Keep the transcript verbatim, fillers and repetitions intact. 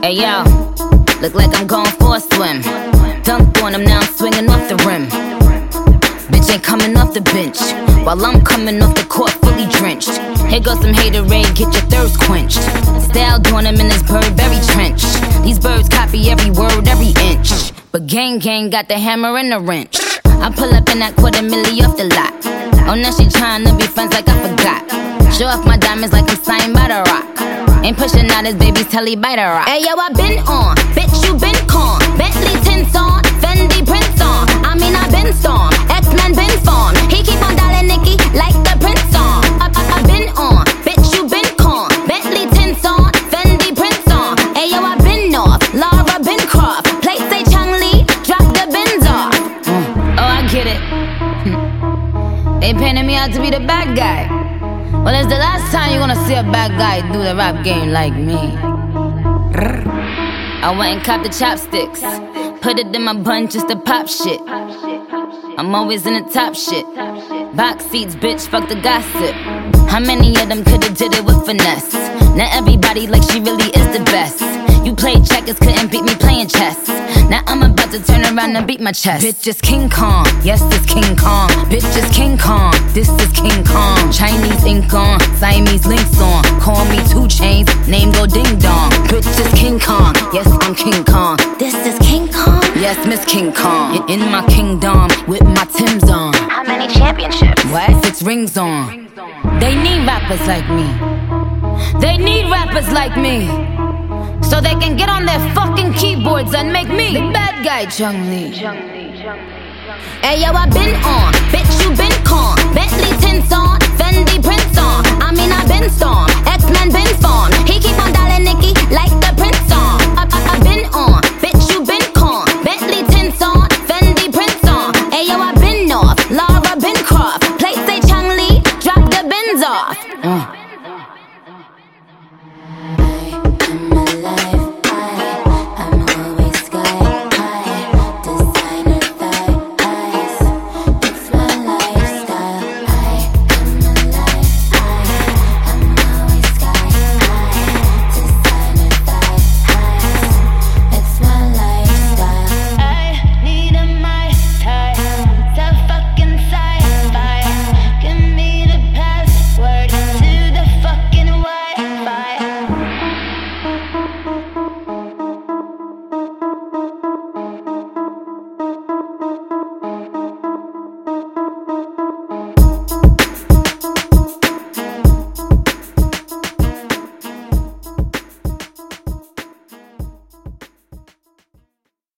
Hey yo, look like I'm going for a swim. Dunked on him, now I'm swinging off the rim. Bitch ain't coming off the bench, while I'm coming off the court fully drenched. Here goes some haterade, get your thirst quenched. Style doing him in this Burberry trench. These birds copy every word, every inch. But gang gang got the hammer and the wrench. I pull up in that quarter milli off the lot. Oh, now she tryna be friends like I forgot. Show off my diamonds like I'm signed by the rock. Ain't pushing out his baby's telly by the rock. Hey yo, I been on, bitch you been con. Bentley tints on, Fendi prints on. I mean I been storm, X-Men been form. He keep on dialing Nicki like the Prince song. I, I, I been on, bitch you been con. Bentley tints on, Fendi prints on. Hey yo, I been off, Laura been Croft. Play say Chung Lee, drop the Benz off. Mm. Oh, I get it. They painted me out to be the bad guy. Well, it's the last time you're gonna see a bad guy do the rap game like me. I went and copped the chopsticks, put it in my bun just to pop shit. I'm always in the top shit. Box seats, bitch, fuck the gossip. How many of them could've did it with finesse? Now everybody like she really is the best. You played checkers, couldn't beat me playing chess. Now I'm about to turn around and beat my chest. Bitch is King Kong, yes it's King Kong. Bitch is King Kong, this is King Kong. Chinese ink on, Siamese links on. Call me two chains, name go ding dong. Bitch is King Kong, yes I'm King Kong. This is King Kong, yes Miss King Kong. In my kingdom, with my Timbs on. How many championships? What? Six rings on. They need rappers like me. They need rappers like me, so they can get on their fucking keyboards and make me the bad guy, Chung Lee. Hey yo, I been on, bitch you been con. Bentley tints on, Fendi prints on. I mean I been storm.